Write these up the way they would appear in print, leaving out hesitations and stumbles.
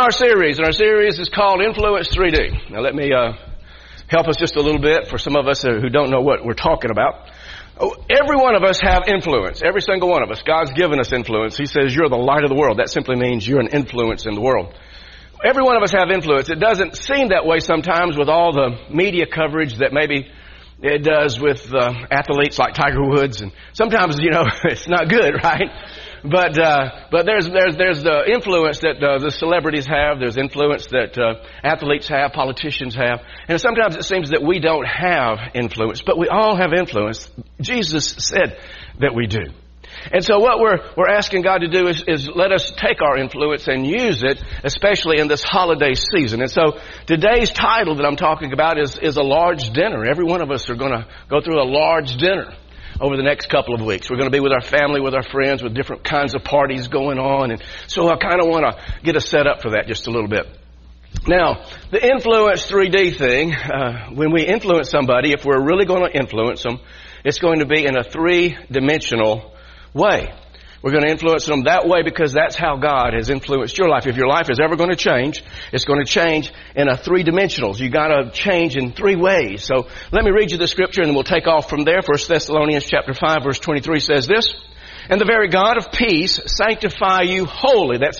our series, and our series is called Influence 3D. Now let me help us just a little bit for some of us who don't know what we're talking about. Every one of us have influence. Every single one of us. God's given us influence. He says you're the light of the world. That simply means you're an influence in the world. Every one of us have influence. It doesn't seem that way sometimes with all the media coverage that maybe it does with athletes like Tiger Woods, and sometimes, it's not good, right? But there's the influence that the celebrities have. There's influence that athletes have, politicians have. And sometimes it seems that we don't have influence, but we all have influence. Jesus said that we do. And so what we're asking God to do is let us take our influence and use it, especially in this holiday season. And so today's title that I'm talking about is a large dinner. Every one of us are going to go through a large dinner over the next couple of weeks. We're going to be with our family, with our friends, with different kinds of parties going on. And so I kind of want to get us set up for that just a little bit. Now, the Influence 3D thing, when we influence somebody, if we're really going to influence them, it's going to be in a three-dimensional way. We're going to influence them that way because that's how God has influenced your life. If your life is ever going to change, it's going to change in a three-dimensionals. You got to change in three ways. So let me read you the scripture and we'll take off from there. 1 Thessalonians chapter 5 verse 23 says this, "And the very God of peace sanctify you wholly." That's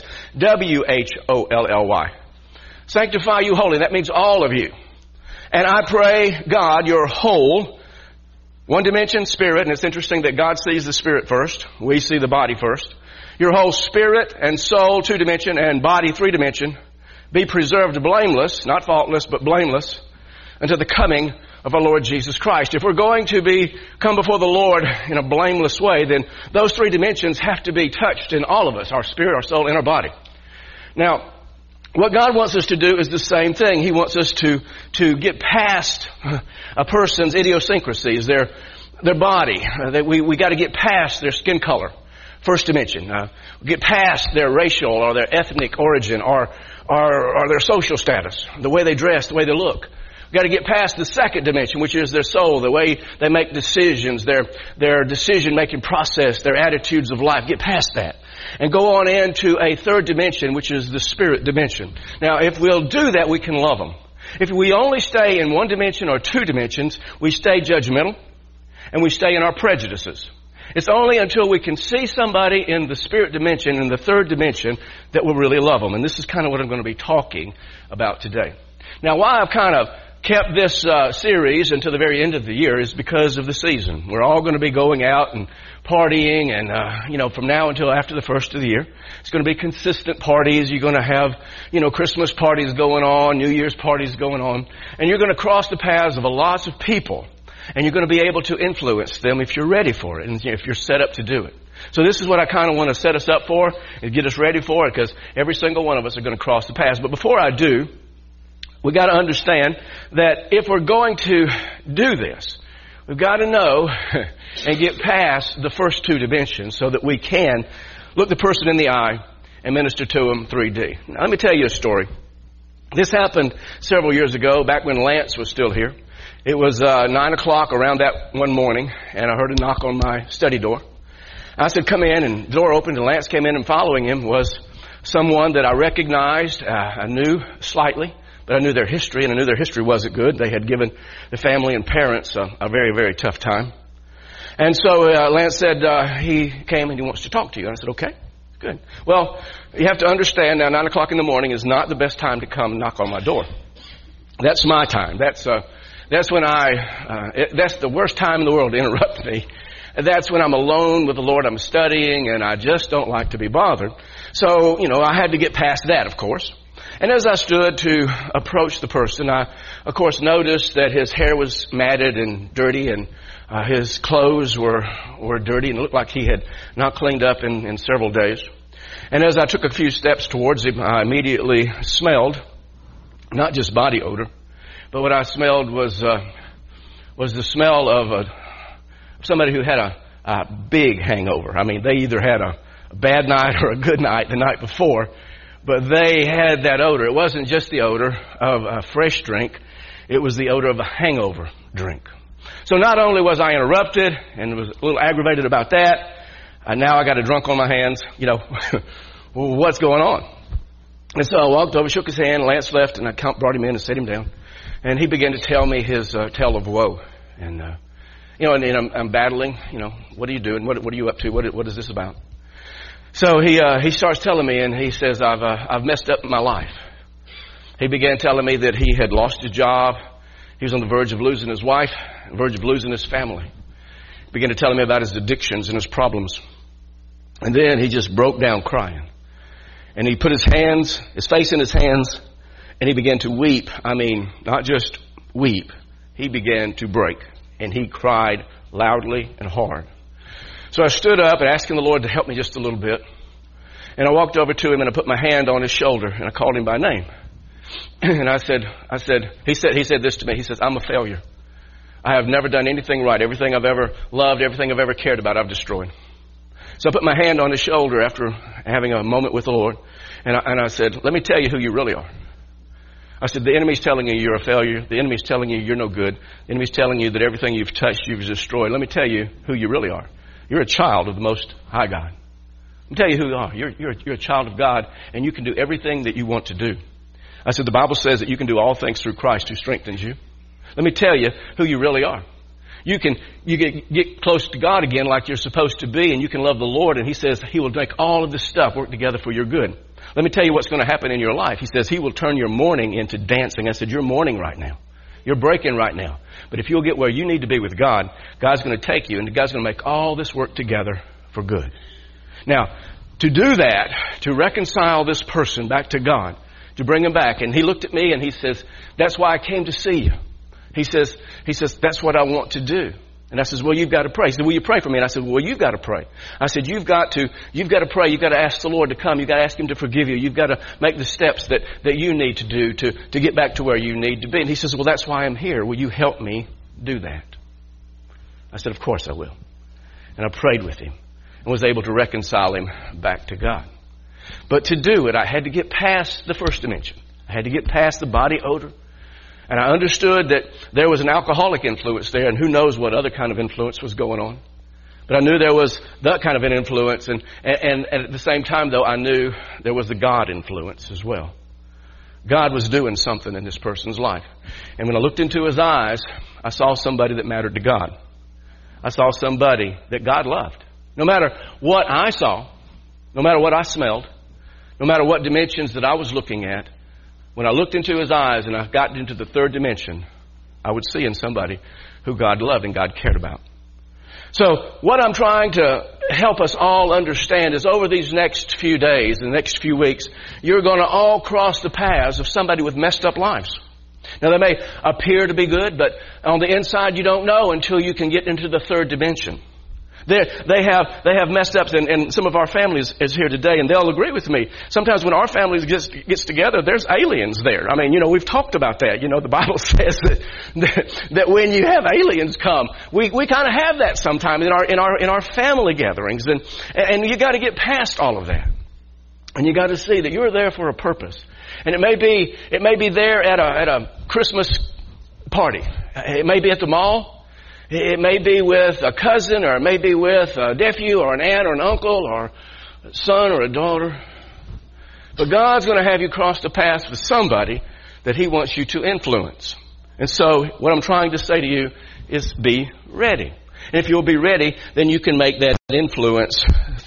W-H-O-L-L-Y. Sanctify you wholly. That means all of you. "And I pray, God, your whole," one dimension, spirit, and it's interesting that God sees the spirit first. We see the body first. "Your whole spirit and soul, two dimension, and body, three dimension, be preserved blameless," not faultless, but blameless, "unto the coming of our Lord Jesus Christ." If we're going to come before the Lord in a blameless way, then those three dimensions have to be touched in all of us, our spirit, our soul, and our body. Now, what God wants us to do is the same thing. He wants us to get past a person's idiosyncrasies, their body. We got to get past their skin color, first dimension. Get past their racial or their ethnic origin or their social status, the way they dress, the way they look. We've got to get past the second dimension, which is their soul, the way they make decisions, their decision-making process, their attitudes of life. Get past that. And go on into a third dimension, which is the spirit dimension. Now, if we'll do that, we can love them. If we only stay in one dimension or two dimensions, we stay judgmental and we stay in our prejudices. It's only until we can see somebody in the spirit dimension, in the third dimension, that we'll really love them. And this is kind of what I'm going to be talking about today. Now, why I've kind of kept this series until the very end of the year is because of the season. We're all going to be going out and partying and, from now until after the first of the year. It's going to be consistent parties. You're going to have, Christmas parties going on, New Year's parties going on. And you're going to cross the paths of lots of people. And you're going to be able to influence them if you're ready for it and if you're set up to do it. So this is what I kind of want to set us up for and get us ready for it, because every single one of us are going to cross the paths. But before I do, we got to understand that if we're going to do this, we've got to know and get past the first two dimensions so that we can look the person in the eye and minister to them 3D. Now, let me tell you a story. This happened several years ago, back when Lance was still here. It was 9 o'clock around that one morning, and I heard a knock on my study door. I said, "Come in," and the door opened, and Lance came in, and following him was someone that I recognized. I knew slightly. But I knew their history, and I knew their history wasn't good. They had given the family and parents a very, very tough time. And so Lance said he came and he wants to talk to you. And I said, "Okay, good." Well, you have to understand now, 9 o'clock in the morning is not the best time to come and knock on my door. That's my time. That's when that's the worst time in the world to interrupt me. That's when I'm alone with the Lord. I'm studying, and I just don't like to be bothered. So, I had to get past that, of course. And as I stood to approach the person, I, of course, noticed that his hair was matted and dirty, and his clothes were dirty and looked like he had not cleaned up in several days. And as I took a few steps towards him, I immediately smelled not just body odor, but what I smelled was the smell of somebody who had a big hangover. I mean, they either had a bad night or a good night the night before. But they had that odor. It wasn't just the odor of a fresh drink. It was the odor of a hangover drink. So not only was I interrupted and was a little aggravated about that, now I got a drunk on my hands. What's going on? And so I walked over, shook his hand, Lance left, and I brought him in and set him down. And he began to tell me his tale of woe. And, and I'm battling, what are you doing? What are you up to? What is this about? So he starts telling me, and he says, I've messed up my life. He began telling me that he had lost his job. He was on the verge of losing his wife, on the verge of losing his family. He began to tell me about his addictions and his problems. And then he just broke down crying. And he put his face in his hands, and he began to weep. I mean, not just weep. He began to break. And he cried loudly and hard. So I stood up and asked the Lord to help me just a little bit. And I walked over to him and I put my hand on his shoulder and I called him by name. And he said this to me. He says, I'm a failure. I have never done anything right. Everything I've ever loved, everything I've ever cared about, I've destroyed. So I put my hand on his shoulder after having a moment with the Lord. And I said, let me tell you who you really are. I said, the enemy's telling you you're a failure. The enemy's telling you you're no good. The enemy's telling you that everything you've touched, you've destroyed. Let me tell you who you really are. You're a child of the Most High God. Let me tell you who you are. You're a child of God, and you can do everything that you want to do. I said, the Bible says that you can do all things through Christ who strengthens you. Let me tell you who you really are. You get close to God again like you're supposed to be, and you can love the Lord, and He says He will make all of this stuff work together for your good. Let me tell you what's going to happen in your life. He says He will turn your mourning into dancing. I said, you're mourning right now. You're breaking right now. But if you'll get where you need to be with God, God's going to take you, and God's going to make all this work together for good. Now, to do that, to reconcile this person back to God, to bring him back, and he looked at me and he says, that's why I came to see you. He says, that's what I want to do. And I says, well, you've got to pray. He said, will you pray for me? And I said, well, you've got to pray. I said, you've got to pray. You've got to ask the Lord to come. You've got to ask Him to forgive you. You've got to make the steps that you need to do to get back to where you need to be. And he says, well, that's why I'm here. Will you help me do that? I said, of course I will. And I prayed with him and was able to reconcile him back to God. But to do it, I had to get past the first dimension. I had to get past the body odor. And I understood that there was an alcoholic influence there, and who knows what other kind of influence was going on. But I knew there was that kind of an influence, and at the same time, though, I knew there was the God influence as well. God was doing something in this person's life. And when I looked into his eyes, I saw somebody that mattered to God. I saw somebody that God loved. No matter what I saw, no matter what I smelled, no matter what dimensions that I was looking at, when I looked into his eyes and I got into the third dimension, I would see in somebody who God loved and God cared about. So what I'm trying to help us all understand is over these next few days, the next few weeks, you're going to all cross the paths of somebody with messed up lives. Now they may appear to be good, but on the inside you don't know until you can get into the third dimension. They have messed ups, and some of our families is here today, and they'll agree with me. Sometimes when our families gets together, there's aliens there. I mean, we've talked about that. The Bible says that when you have aliens come, we kind of have that sometimes in our family gatherings, and you got to get past all of that, and you got to see that you're there for a purpose, and it may be there at a Christmas party, it may be at the mall. It may be with a cousin, or it may be with a nephew or an aunt or an uncle or a son or a daughter. But God's going to have you cross the path with somebody that He wants you to influence. And so what I'm trying to say to you is be ready. And if you'll be ready, then you can make that influence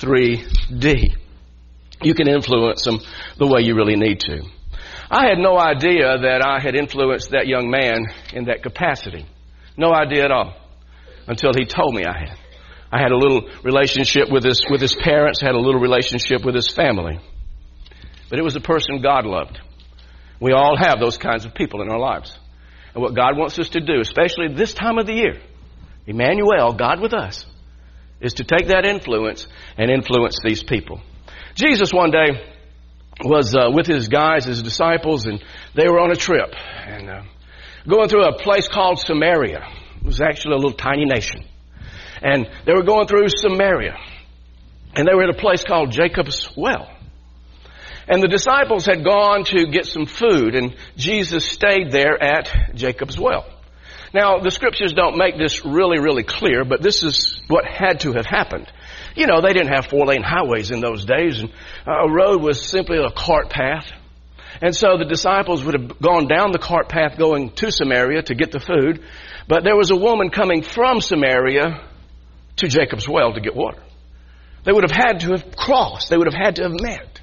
3D. You can influence them the way you really need to. I had no idea that I had influenced that young man in that capacity. No idea at all. Until he told me I had. I had a little relationship with his parents, had a little relationship with his family. But it was a person God loved. We all have those kinds of people in our lives. And what God wants us to do, especially this time of the year, Emmanuel, God with us, is to take that influence and influence these people. Jesus one day was with his guys, his disciples, and they were on a trip. And going through a place called Samaria. It was actually a little tiny nation. And they were going through Samaria. And they were at a place called Jacob's Well. And the disciples had gone to get some food, and Jesus stayed there at Jacob's Well. Now, the scriptures don't make this really, really clear, but this is what had to have happened. They didn't have 4-lane highways in those days, and a road was simply a cart path. And so the disciples would have gone down the cart path going to Samaria to get the food. But there was a woman coming from Samaria to Jacob's well to get water. They would have had to have crossed. They would have had to have met.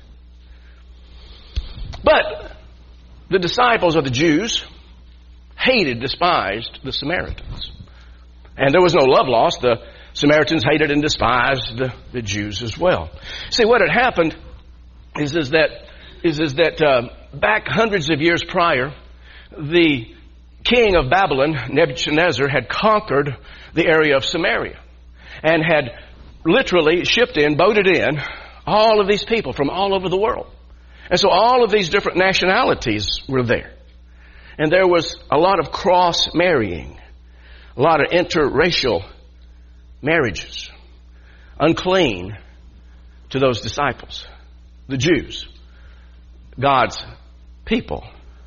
But the disciples, or the Jews, hated, despised the Samaritans. And there was no love lost. The Samaritans hated and despised the Jews as well. See, what had happened is that back hundreds of years prior, the king of Babylon, Nebuchadnezzar, had conquered the area of Samaria and had literally shipped in, boated in, all of these people from all over the world. And so all of these different nationalities were there. And there was a lot of cross-marrying, a lot of interracial marriages, unclean to those disciples, the Jews, God's people.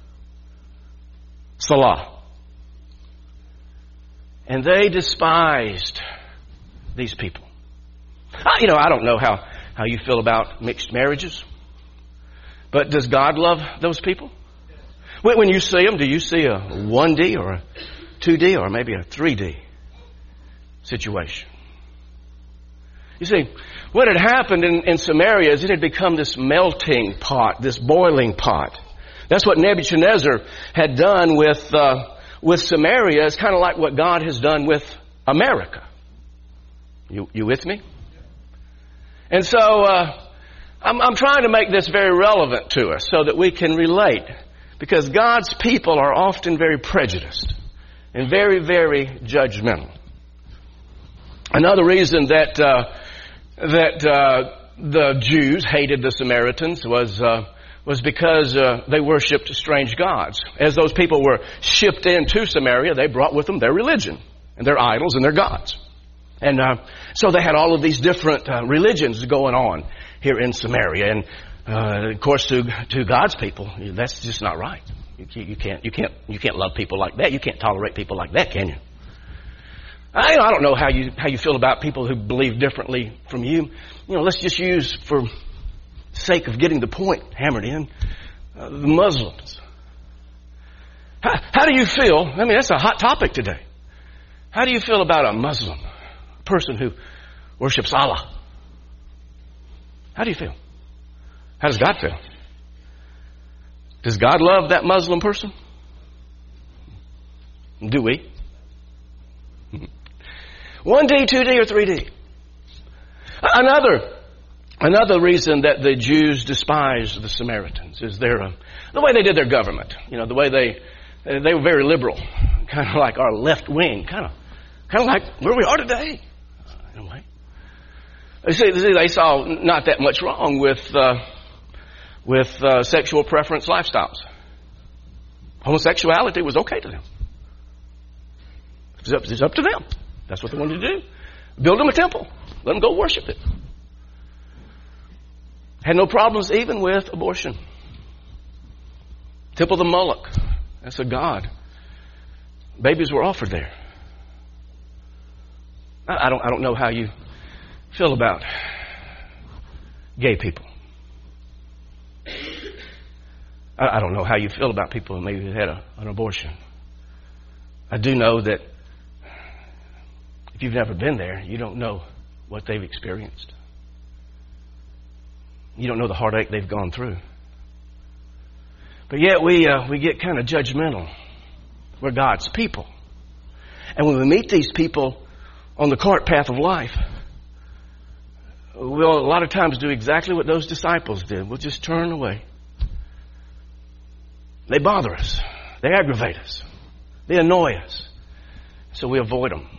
Salah. And they despised these people. I don't know how you feel about mixed marriages, but does God love those people? When you see them, do you see a 1D or a 2D or maybe a 3D situation? You see, what had happened in Samaria is it had become this melting pot, this boiling pot. That's what Nebuchadnezzar had done with Samaria. It's kind of like what God has done with America. You with me? And so I'm trying to make this very relevant to us so that we can relate. Because God's people are often very prejudiced and very, very judgmental. Another reason that the Jews hated the Samaritans was because they worshipped strange gods. As those people were shipped into Samaria, they brought with them their religion and their idols and their gods. And so they had all of these different religions going on here in Samaria. And of course, to God's people, that's just not right. You can't love people like that. You can't tolerate people like that, can you? I don't know how you feel about people who believe differently from you. Let's just use, for sake of getting the point hammered in, the Muslims. How do you feel? I mean, that's a hot topic today. How do you feel about a Muslim, a person who worships Allah? How do you feel? How does God feel? Does God love that Muslim person? Do we? 1D, 2D, or 3D? Another reason that the Jews despised the Samaritans is the way they did their government. The way they were very liberal, kind of like our left wing, kind of like where we are today, in a way. You see, they saw not that much wrong with sexual preference lifestyles. Homosexuality was okay to them. It's up to them. That's what they wanted to do. Build them a temple. Let them go worship it. Had no problems even with abortion. Temple of the Moloch. That's a god. Babies were offered there. I don't know how you feel about gay people. I don't know how you feel about people who maybe had an abortion. I do know that if you've never been there, you don't know what they've experienced. You don't know the heartache they've gone through. But yet we get kind of judgmental. We're God's people. And when we meet these people on the cart path of life, we'll a lot of times do exactly what those disciples did. We'll just turn away. They bother us. They aggravate us. They annoy us. So we avoid them.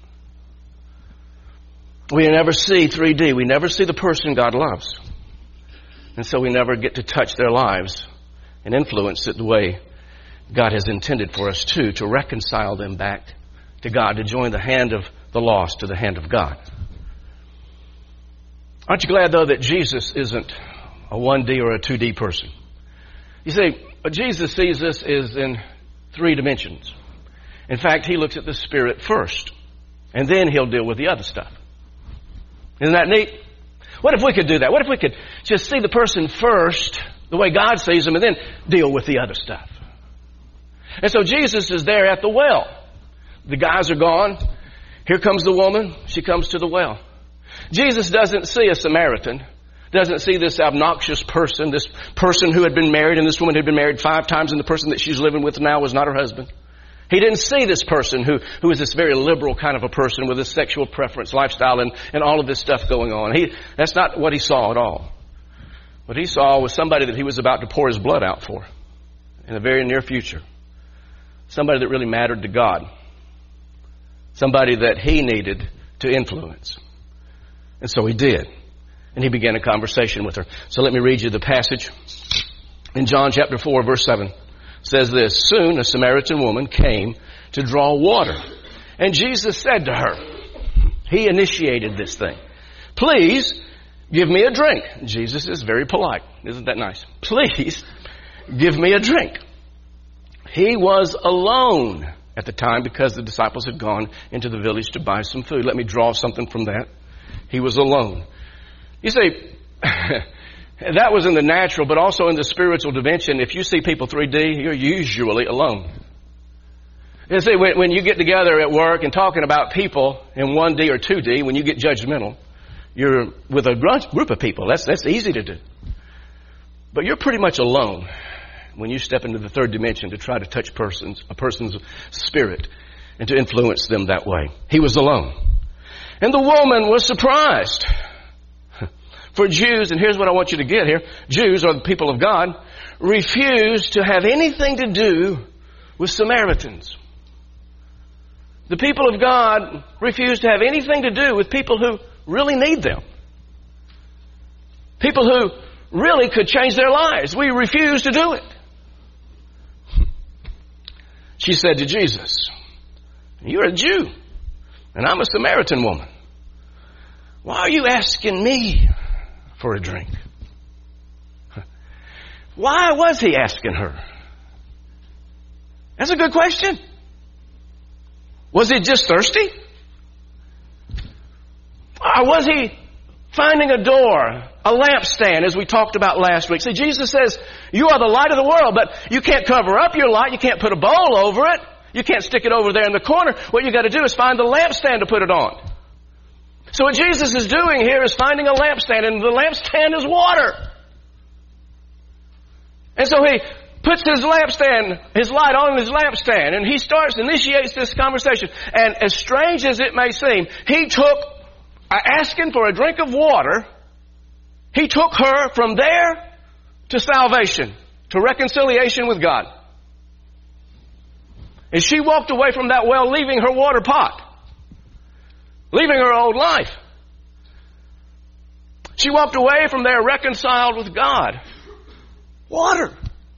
We never see 3D. We never see the person God loves. And so we never get to touch their lives and influence it the way God has intended for us to reconcile them back to God, to join the hand of the lost to the hand of God. Aren't you glad, though, that Jesus isn't a 1D or a 2D person? You see, Jesus sees us is in 3 dimensions. In fact, he looks at the Spirit first, and then he'll deal with the other stuff. Isn't that neat? What if we could do that? What if we could just see the person first the way God sees them, and then deal with the other stuff. And so Jesus is there at the well. The guys are gone. Here comes the woman. She comes to the well. Jesus doesn't see a Samaritan, doesn't see this obnoxious person, this person who had been married, and this woman had been married 5 times, and the person that she's living with now was not her husband. He didn't see this person who is this very liberal kind of a person with a sexual preference lifestyle and all of this stuff going on. That's not what he saw at all. What he saw was somebody that he was about to pour his blood out for in the very near future. Somebody that really mattered to God. Somebody that he needed to influence. And so he did. And he began a conversation with her. So let me read you the passage. In John chapter 4, verse 7, it says this, "Soon a Samaritan woman came to draw water. And Jesus said to her," he initiated this thing, "Please give me a drink." Jesus is very polite. Isn't that nice? "Please give me a drink." He was alone at the time because the disciples had gone into the village to buy some food. Let me draw something from that. He was alone. You see, that was in the natural, but also in the spiritual dimension. If you see people 3D, you're usually alone. You see, when you get together at work and talking about people in 1D or 2D, when you get judgmental, you're with a group of people. That's easy to do. But you're pretty much alone when you step into the third dimension to try to touch a person's spirit and to influence them that way. He was alone. And the woman was surprised. For Jews, and here's what I want you to get here, Jews, or the people of God, refuse to have anything to do with Samaritans. The people of God refuse to have anything to do with people who really need them. People who really could change their lives. We refuse to do it. She said to Jesus, "You're a Jew, and I'm a Samaritan woman. Why are you asking me for a drink?" Why was he asking her? That's a good question. Was he just thirsty? Or was he finding a door, a lampstand, as we talked about last week? See, Jesus says, you are the light of the world, but you can't cover up your light. You can't put a bowl over it. You can't stick it over there in the corner. What you got to do is find the lampstand to put it on. So what Jesus is doing here is finding a lampstand, and the lampstand is water. And so he puts his light on his lampstand, and he initiates this conversation. And as strange as it may seem, he took, asking for a drink of water, he took her from there to salvation, to reconciliation with God. And she walked away from that well, leaving her water pot, leaving her old life. She walked away from there reconciled with God. Water.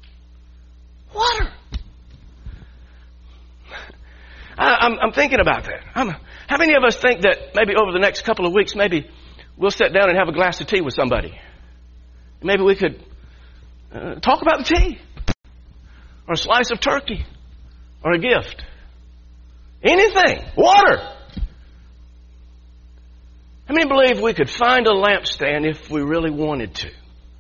I'm thinking about that. How many of us think that maybe over the next couple of weeks, maybe we'll sit down and have a glass of tea with somebody? Maybe we could talk about the tea, or a slice of turkey, or a gift. Anything. Water. How many believe we could find a lampstand if we really wanted to?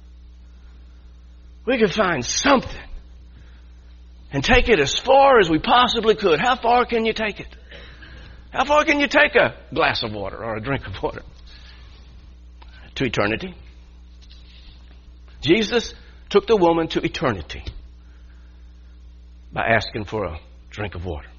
We could find something and take it as far as we possibly could. How far can you take it? How far can you take a glass of water or a drink of water? To eternity. Jesus took the woman to eternity by asking for a drink of water.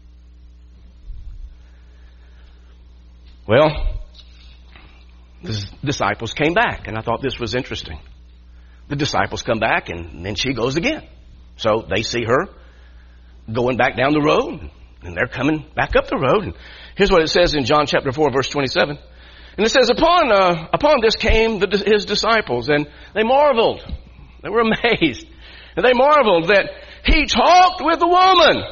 Well, the disciples came back, and I thought this was interesting. The disciples come back, and then she goes again. So they see her going back down the road, and they're coming back up the road. And here's what it says in John chapter 4, verse 27. And it says, upon this came his disciples, and they marveled. They were amazed. And they marveled that he talked with the woman.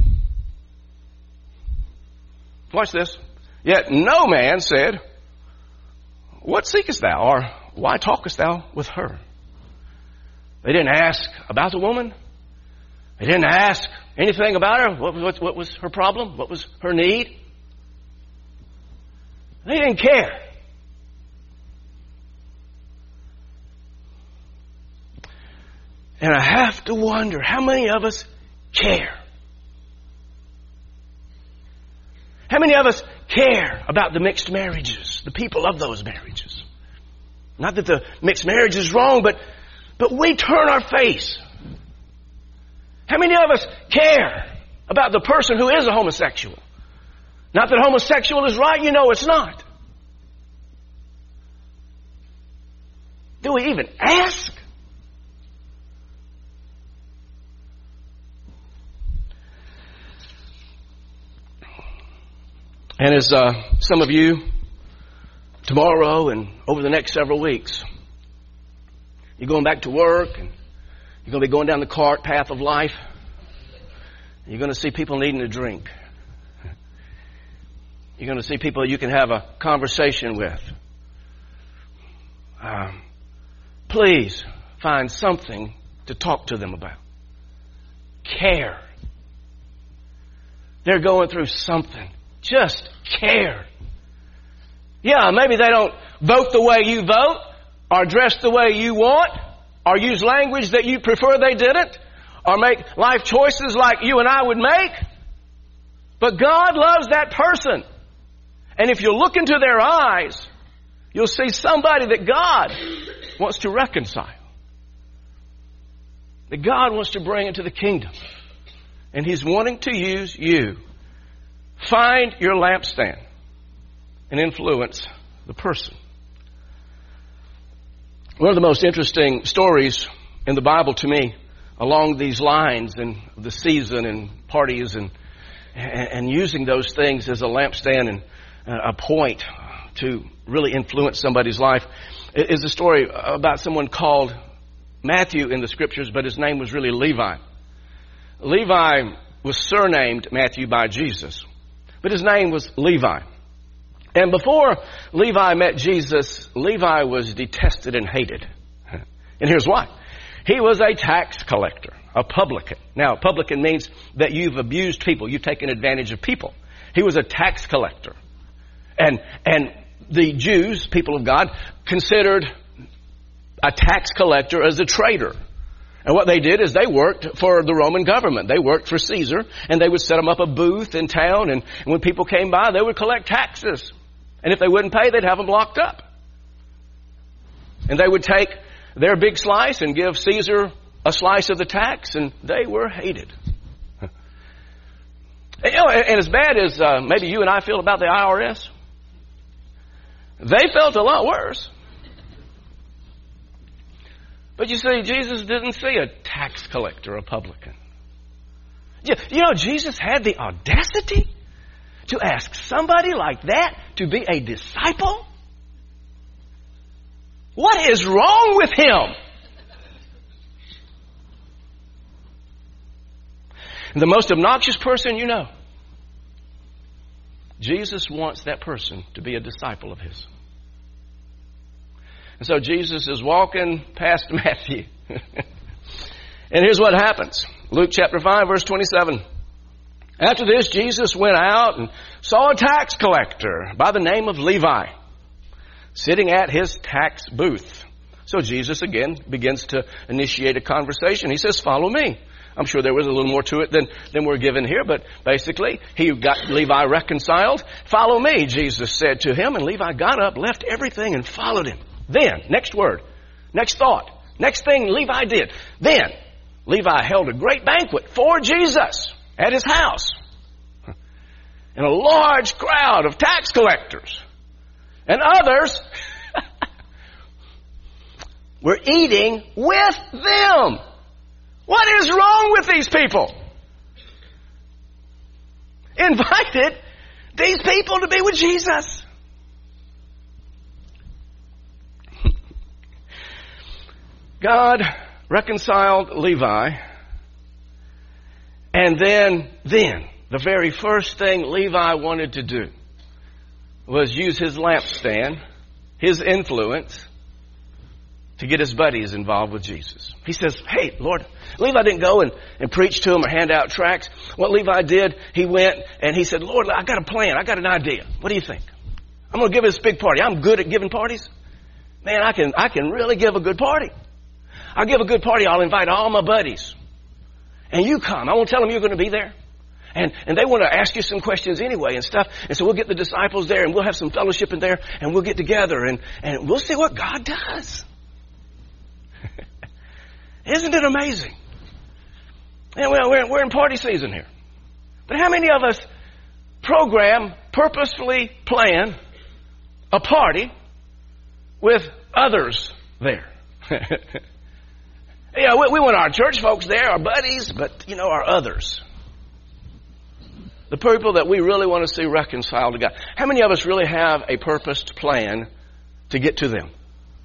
Watch this. Yet no man said, "What seekest thou?" or "Why talkest thou with her?" They didn't ask about the woman. They didn't ask anything about her. What was her problem? What was her need? They didn't care. And I have to wonder, how many of us care? How many of us care about the mixed marriages, the people of those marriages? Not that the mixed marriage is wrong, but we turn our face. How many of us care about the person who is a homosexual? Not that homosexual is right, you know it's not. Do we even ask? And as some of you, tomorrow and over the next several weeks, you're going back to work and you're going to be going down the cart path of life. You're going to see people needing a drink. You're going to see people you can have a conversation with. Please find something to talk to them about. Care. They're going through something. Just care. Yeah, maybe they don't vote the way you vote, or dress the way you want, or use language that you prefer they didn't, or make life choices like you and I would make. But God loves that person. And if you look into their eyes, you'll see somebody that God wants to reconcile. That God wants to bring into the kingdom. And He's wanting to use you. Find your lampstand and influence the person. One of the most interesting stories in the Bible to me along these lines and the season and parties and using those things as a lampstand and a point to really influence somebody's life is a story about someone called Matthew in the scriptures, but his name was really Levi. Levi was surnamed Matthew by Jesus, but his name was Levi. And before Levi met Jesus, Levi was detested and hated. And here's why. He was a tax collector, a publican. Now, a publican means that you've abused people. You've taken advantage of people. He was a tax collector. And the Jews, people of God, considered a tax collector as a traitor. And what they did is they worked for the Roman government. They worked for Caesar, and they would set them up a booth in town, and when people came by, they would collect taxes. And if they wouldn't pay, they'd have them locked up. And they would take their big slice and give Caesar a slice of the tax, and they were hated. And as bad as maybe you and I feel about the IRS, they felt a lot worse. But you see, Jesus didn't see a tax collector, a publican. You know, Jesus had the audacity to ask somebody like that to be a disciple? What is wrong with him? The most obnoxious person you know, Jesus wants that person to be a disciple of his. And so Jesus is walking past Matthew. And here's what happens. Luke chapter 5, verse 27. After this, Jesus went out and saw a tax collector by the name of Levi sitting at his tax booth. So Jesus again begins to initiate a conversation. He says, "Follow me." I'm sure there was a little more to it than we're given here, but basically he got Levi reconciled. "Follow me," Jesus said to him, and Levi got up, left everything, and followed him. Then, next word, next thought, next thing Levi did. Then Levi held a great banquet for Jesus at his house. And a large crowd of tax collectors and others were eating with them. What is wrong with these people? Invited these people to be with Jesus. God reconciled Levi, and then the very first thing Levi wanted to do was use his lampstand, his influence, to get his buddies involved with Jesus. He says, "Hey, Lord," Levi didn't go and preach to him or hand out tracts. What Levi did, he went and he said, "Lord, I got a plan. I got an idea. What do you think? I'm going to give this big party. I'm good at giving parties. Man, I can really give a good party. I'll give a good party. I'll invite all my buddies. And you come. I won't tell them you're going to be there. And they want to ask you some questions anyway and stuff. And so we'll get the disciples there and we'll have some fellowship in there and we'll get together and we'll see what God does. Isn't it amazing? And we're in party season here. But how many of us purposefully plan a party with others there? Yeah, we want our church folks there, our buddies, but, our others. The people that we really want to see reconciled to God. How many of us really have a purposed plan to get to them?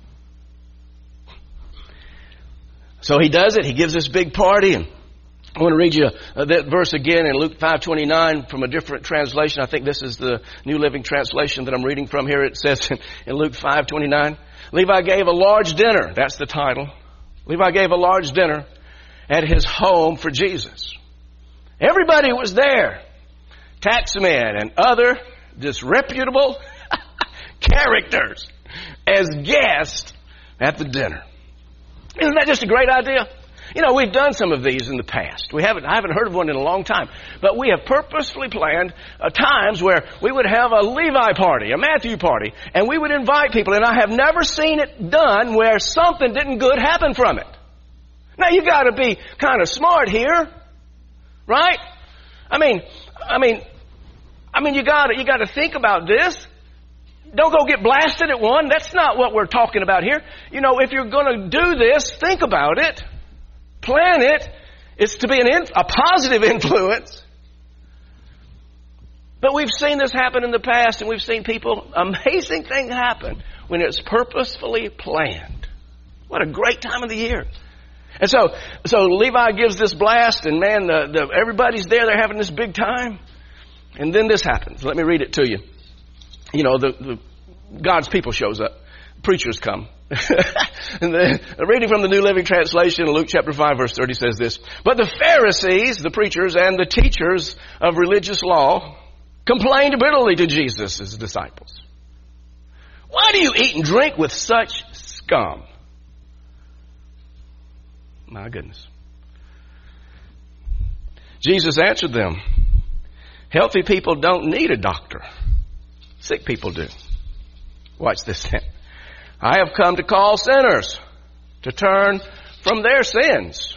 So he does it. He gives this big party. And I want to read you that verse again in Luke 5:29 from a different translation. I think this is the New Living Translation that I'm reading from here. It says in Luke 5:29, Levi gave a large dinner. That's the title. Levi gave a large dinner at his home for Jesus. Everybody was there. Taxmen and other disreputable characters as guests at the dinner. Isn't that just a great idea? We've done some of these in the past. I haven't heard of one in a long time. But we have purposefully planned times where we would have a Levi party, a Matthew party, and we would invite people. And I have never seen it done where something didn't good happen from it. Now, you got to be kind of smart here, right? I mean, you got to think about this. Don't go get blasted at one. That's not what we're talking about here. If you're going to do this, think about it. Plan it. It's to be a positive influence. But we've seen this happen in the past, and we've seen amazing things happen when it's purposefully planned. What a great time of the year. And so Levi gives this blast, and man, everybody's there. They're having this big time. And then this happens. Let me read it to you. God's people shows up. Preachers come. And reading from the New Living Translation, Luke chapter 5, verse 30 says this. But the Pharisees, the preachers, and the teachers of religious law complained bitterly to Jesus' disciples. Why do you eat and drink with such scum? My goodness. Jesus answered them, healthy people don't need a doctor. Sick people do. Watch this. I have come to call sinners to turn from their sins,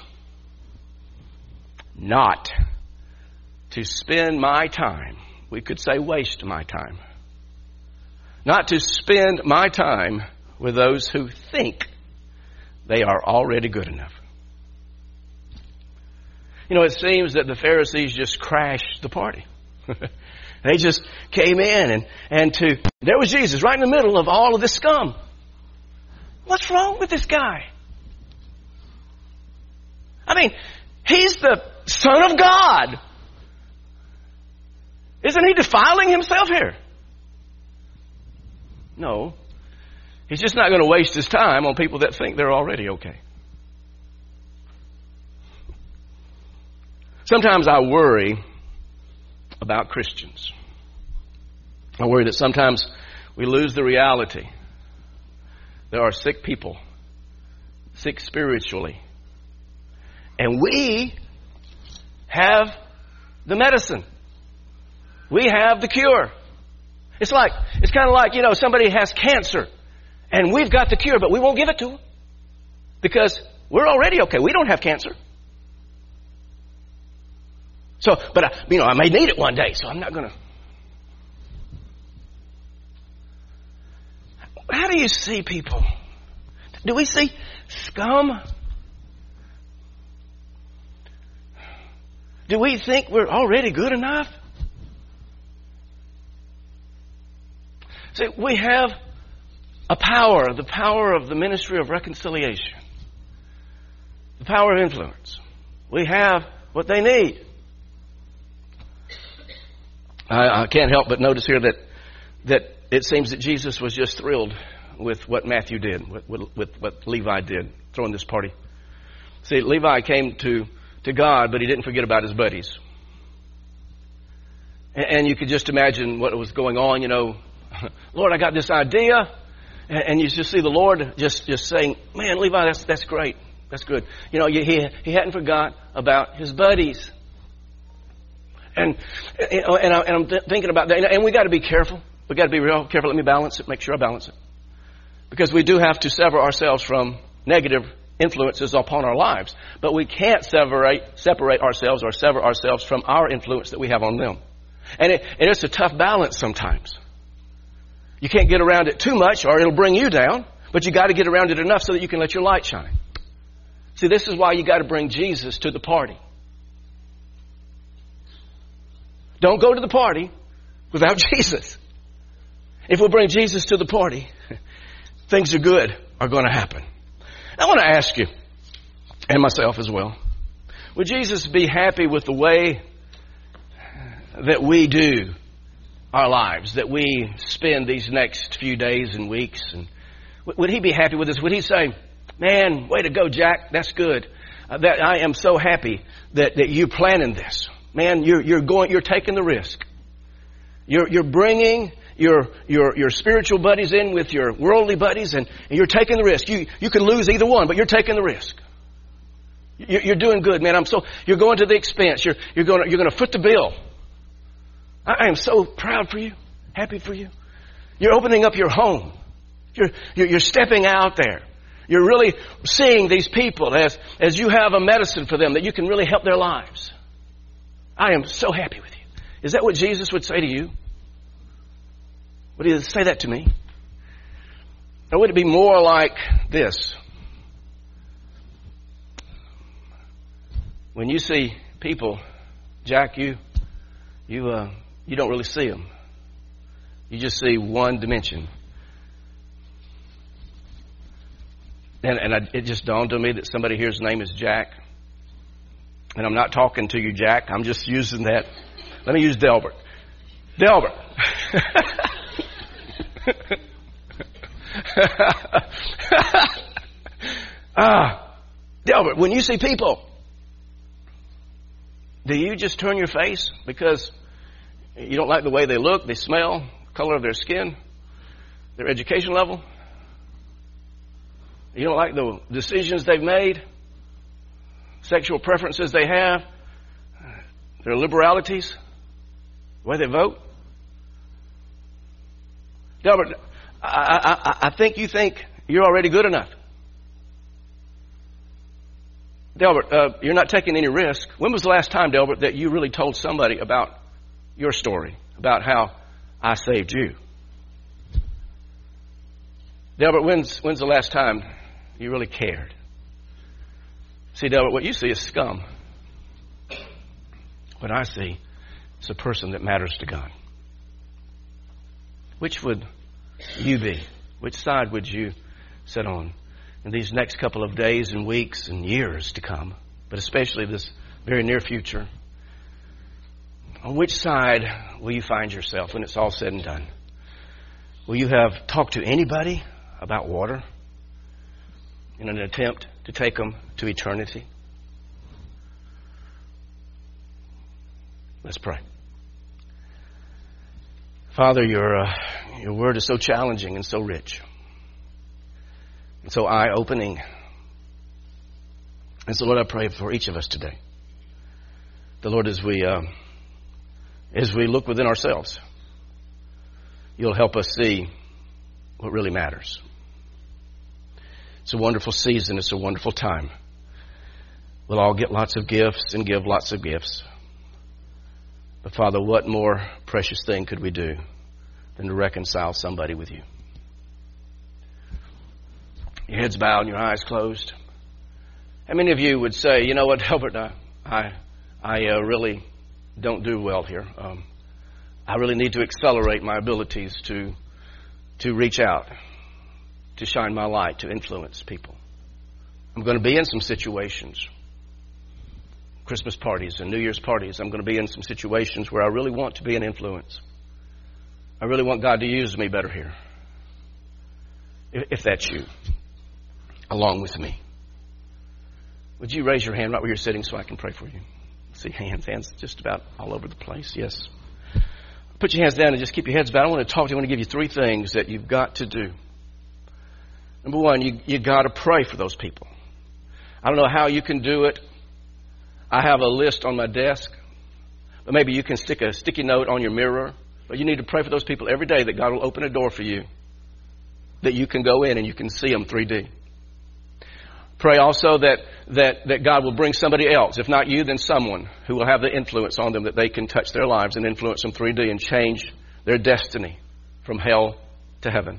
not to spend my time. We could say waste my time. Not to spend my time with those who think they are already good enough. It seems that the Pharisees just crashed the party. They just came in and there was Jesus right in the middle of all of this scum. What's wrong with this guy? He's the Son of God. Isn't he defiling himself here? No. He's just not going to waste his time on people that think they're already okay. Sometimes I worry about Christians. I worry that sometimes we lose the reality. There are sick people, sick spiritually. And we have the medicine. We have the cure. It's kind of like, somebody has cancer and we've got the cure, but we won't give it to them because we're already okay. We don't have cancer. So, but I may need it one day, so I'm not going to. How do you see people? Do we see scum? Do we think we're already good enough? See, we have the power of the ministry of reconciliation, the power of influence. We have what they need. I can't help but notice here that it seems that Jesus was just thrilled with what Matthew did, with what Levi did, throwing this party. See, Levi came to God, but he didn't forget about his buddies. And you could just imagine what was going on, Lord, I got this idea, And you just see the Lord just saying, man, Levi, that's great. That's good. You know, he hadn't forgot about his buddies. And I'm thinking about that. And we got to be careful. We got to be real careful. Let me balance it. Make sure I balance it. Because we do have to sever ourselves from negative influences upon our lives. But we can't separate ourselves or sever ourselves from our influence that we have on them. And it's a tough balance sometimes. You can't get around it too much or it'll bring you down. But you got to get around it enough so that you can let your light shine. See, this is why you got to bring Jesus to the party. Don't go to the party without Jesus. If we bring Jesus to the party, things are going to happen. I want to ask you, and myself as well, would Jesus be happy with the way that we do our lives, that we spend these next few days and weeks? And would he be happy with us? Would he say, man, way to go, Jack, that's good. That I am so happy that you're planning this. Man, you're taking the risk. You're bringing your spiritual buddies in with your worldly buddies, and you're taking the risk. You can lose either one, but you're taking the risk. You're doing good, man. You're going to the expense. You're going to foot the bill. I am so proud for you, happy for you. You're opening up your home. You're stepping out there. You're really seeing these people as you have a medicine for them that you can really help their lives. I am so happy with you. Is that what Jesus would say to you? Would he say that to me? Or would it be more like this? When you see people, Jack, you don't really see them. You just see one dimension. And it just dawned on me that somebody here's name is Jack. And I'm not talking to you, Jack. I'm just using that. Let me use Delbert. Delbert. Delbert, when you see people, do you just turn your face because you don't like the way they look, they smell, color of their skin, their education level? You don't like the decisions they've made, sexual preferences they have, their liberalities, the way they vote? Delbert, I think you think you're already good enough. Delbert, you're not taking any risk. When was the last time, Delbert, that you really told somebody about your story, about how I saved you? Delbert, when's the last time you really cared? See, Delbert, what you see is scum. What I see is a person that matters to God. Which would you be? Which side would you sit on in these next couple of days and weeks and years to come, but especially this very near future? On which side will you find yourself when it's all said and done? Will you have talked to anybody about water in an attempt to take them to eternity? Let's pray. Father, your word is so challenging and so rich and so eye-opening. And so, Lord, I pray for each of us today. The Lord, as we look within ourselves, you'll help us see what really matters. It's a wonderful season. It's a wonderful time. We'll all get lots of gifts and give lots of gifts. But Father, what more precious thing could we do than to reconcile somebody with you? Your head's bowed and your eyes closed. How many of you would say, you know what, Delbert, I really don't do well here. I really need to accelerate my abilities to reach out, to shine my light, to influence people. I'm going to be in some situations, Christmas parties and New Year's parties. I'm going to be in some situations where I really want to be an influence. I really want God to use me better here. If that's you, along with me, would you raise your hand right where you're sitting so I can pray for you? See hands just about all over the place. Yes. Put your hands down and just keep your heads bowed. I want to talk to you. I want to give you 3 things that you've got to do. Number one, you got to pray for those people. I don't know how you can do it. I have a list on my desk, but maybe you can stick a sticky note on your mirror. But you need to pray for those people every day that God will open a door for you, that you can go in and you can see them 3D. Pray also that God will bring somebody else, if not you, then someone who will have the influence on them that they can touch their lives and influence them 3D and change their destiny from hell to heaven.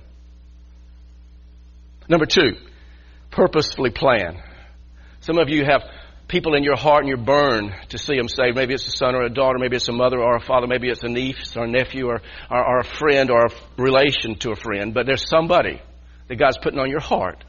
Number two, purposefully plan. Some of you have people in your heart and you're burned to see them saved. Maybe it's a son or a daughter, maybe it's a mother or a father, maybe it's a niece or a nephew or a friend or a relation to a friend. But there's somebody that God's putting on your heart.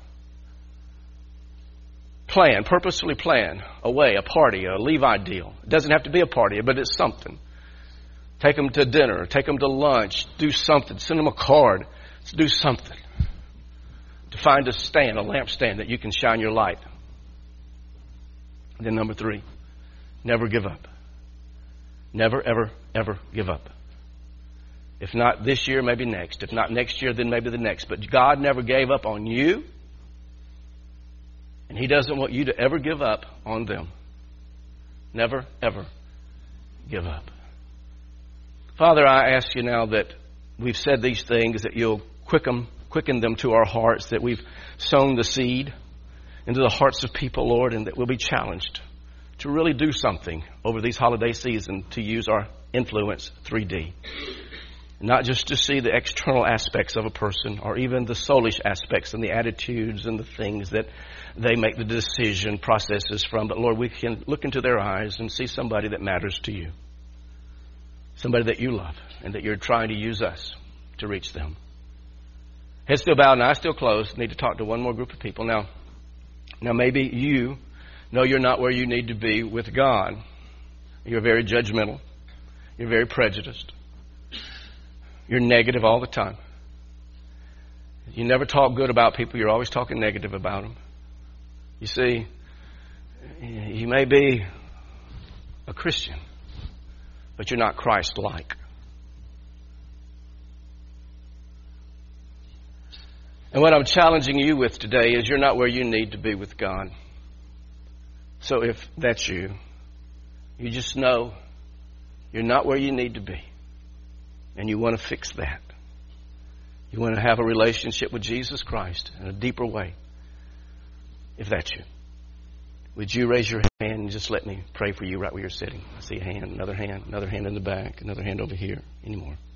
Plan, purposefully plan a way, a party, a Levi deal. It doesn't have to be a party, but it's something. Take them to dinner, take them to lunch, do something, send them a card, do something. To find a stand, a lampstand that you can shine your light. And then number three, never give up. Never, ever, ever give up. If not this year, maybe next. If not next year, then maybe the next. But God never gave up on you. And He doesn't want you to ever give up on them. Never, ever give up. Father, I ask you now that we've said these things, that you'll quicken them to our hearts, that we've sown the seed into the hearts of people, Lord, and that we'll be challenged to really do something over these holiday season to use our influence 3D. Not just to see the external aspects of a person or even the soulish aspects and the attitudes and the things that they make the decision processes from. But Lord, we can look into their eyes and see somebody that matters to you. Somebody that you love and that you're trying to use us to reach them. Head still bowed and eyes still closed. Need to talk to one more group of people. Now maybe you know you're not where you need to be with God. You're very judgmental. You're very prejudiced. You're negative all the time. You never talk good about people. You're always talking negative about them. You see, you may be a Christian, but you're not Christ-like. And what I'm challenging you with today is you're not where you need to be with God. So if that's you, you just know you're not where you need to be. And you want to fix that. You want to have a relationship with Jesus Christ in a deeper way. If that's you, would you raise your hand and just let me pray for you right where you're sitting? I see a hand, another hand in the back, another hand over here. Any more?